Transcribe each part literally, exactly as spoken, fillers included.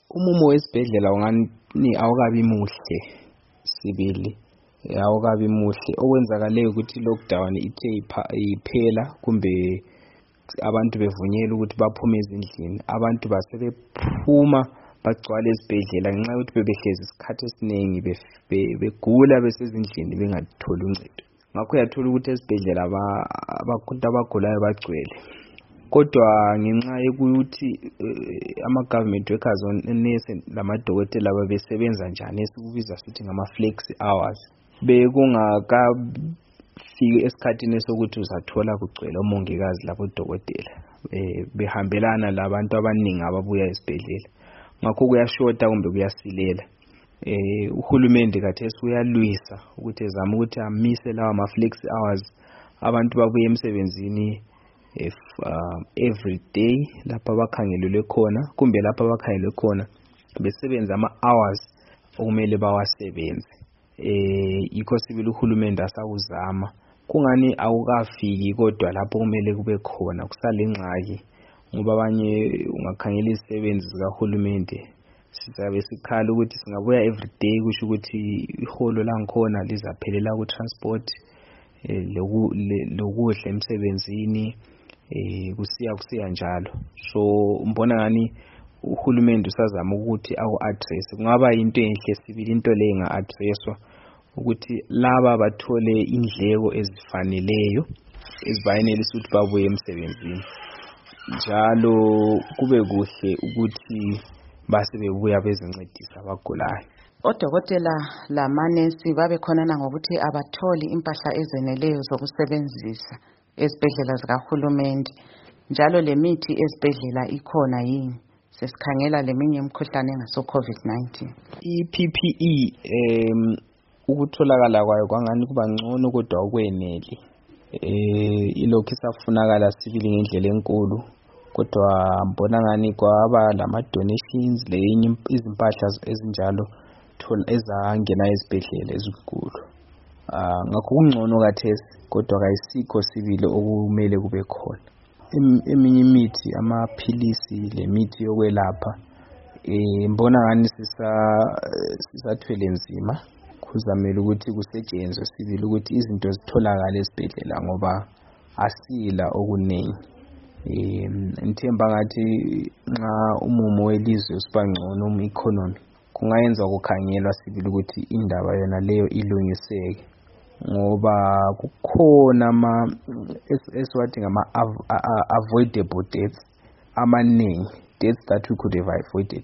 umumo wesibhedlela ungani awukabi muhle sibili, awukabi muhle. Okwenzakaleyo ukuthi lockdown ithe iphela kumbe abantu bevunyelwa ukuthi baphume ezindlini, abantu basebephuma bagcwala esibhedlela ngenxa yokuthi bebehlezi isikhathi esiningi begula besezindlini bengatholi uncedo. Ngakho uyathola ukuthi esibhedlela abantu abagulayo bagcwele. Kodwa ngenxa yokuthi ama government workers onesi lamadokotela babesebenza njani esikubiza sithi ngama flex hours, bekungakafiki esikhathini sokuthi uzathola kugcwele omongikazi labodokotela behambelana labantu abaningi ababuya esibhedlela. Ngakho kuyashota kumbe kuyasilela. Eh uhulumende kathesi uyalwisa ukuthi ezama ukuthi amise lawa ma flex hours, abantu babuye emsebenzini if uh, every day lapha bakhangelelwe khona kumbe lapha bakhangelelwe khona besebenza ama hours okumele bawasebenze. Eh yikho sibili uhulumende asakuzama. Kungani awukafiki kodwa lapho kumele kube khona kusale ingxaki, ngoba abanye ungakhangela izisebenzi zikahulumende sizabe sikhala ukuthi singabuya every day kusho ukuthi iholo langikhona lizaphelela ku transport eh lokudla emsebenzini eh kusiya kusiya njalo. So mbona ngani uhulumende usazama ukuthi awu address, kungaba into enhle sibili into le inga addresswa ukuthi laba bathole indleko ezifaneleyo ezibayenelisa ukuthi babuye emsebenzini, njalo kube kuhle ukuthi base bebuya bezincedisa abagulayo. Odokotela lamanesi babe khona ngokuthi abatholi impahla ezeneleyo zokusebenzisa esibhedlela zikahulumende, njalo lemithi esibhedlela ikhona yini? Sesikhangela leminye imikhuhlane engaso COVID nineteen. I P P E em ukutholakala kwayo kwangani kuba ngcono kodwa okwenele. Eh ilokhu isafunakala sibili ngendlela enkulu, kodwa mbona ngani kwaba lama donations lenye izimpahla ezinjalo thola ezangena esibhedlela ezinkulu. Ah ngakho kungcono kathesi kodwa kayisikho sibili okumele kube khona. Eminye imithi amaphilisi lemithi yokwelapha eh mbona ngani sisa sisathwele nzima, kuzamela ukuthi kusetshenzwe sibili ukuthi izinto zitholakala esibhedlela ngoba asila okuningi. Eh ngithemba ngathi nxa umumo welizwe usibangcono um economy kungayenza ukukhangelwa sibili ukuthi indaba yona leyo ilungiseke, ngoba kukhona ama esiwathi ngama avoidable deaths amaningi, deaths that we could have avoided.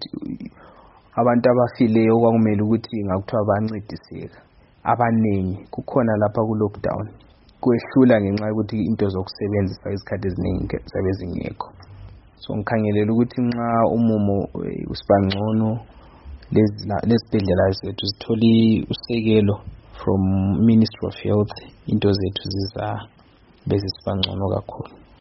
Abantu abafileyo kwakumele ukuthi ngakuthiwa bancediseka abaningi kukhona lapha ku lockdown kwehlula ngenxa yokuthi into zokusebenzisa isikhathi eziningi zabe zingekho. So ngikhangelela ukuthi nxa umumo usibangcono lesibhedlela zethu sitholi usekelo from Ministry of Health, into zethu ziza bese sibangcono kakhulu.